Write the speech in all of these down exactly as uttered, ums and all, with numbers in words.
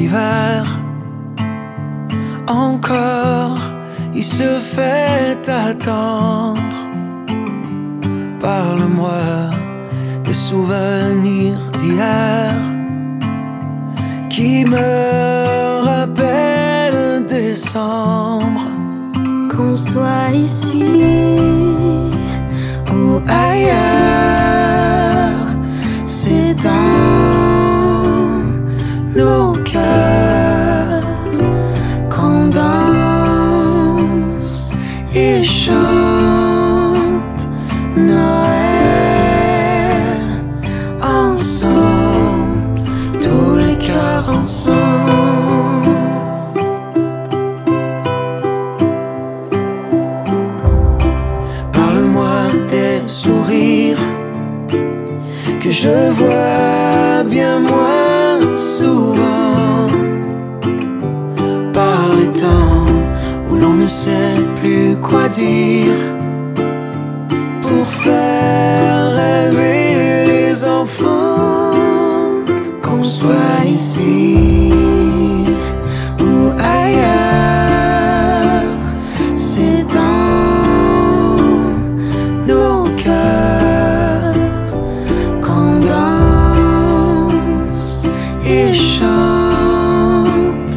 l'hiver. Encore, il se fait attendre. Parle-moi des souvenirs d'hier qui me rappellent décembre. Qu'on soit ici ou ailleurs, c'est dans nos cœurs qu'on danse et chante Noël ensemble, tous les cœurs ensemble. Parle-moi des sourires que je vois bien moins souvent. Par les temps où l'on ne sait plus quoi dire pour faire rêver les enfants. Qu'on soit ici ou ailleurs, c'est dans nos cœurs qu'on danse et chante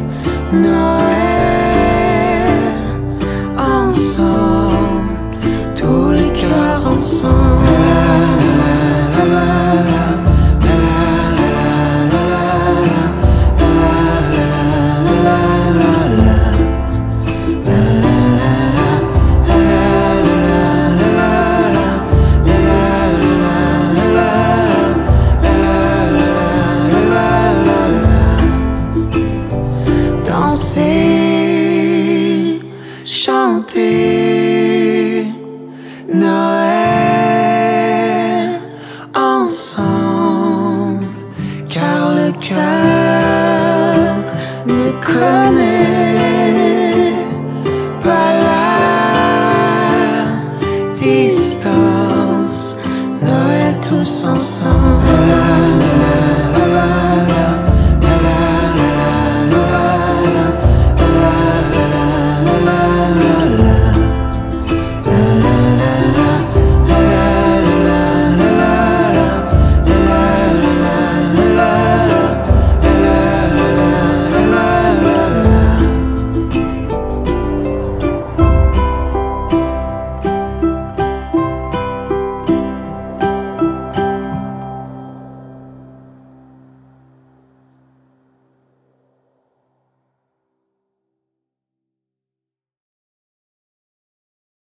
Noël ensemble, tous les cœurs ensemble. La, la, la, la, la, la, danser, chanter Noël ensemble, car le cœur ne connaît pas la distance. Noël tous ensemble.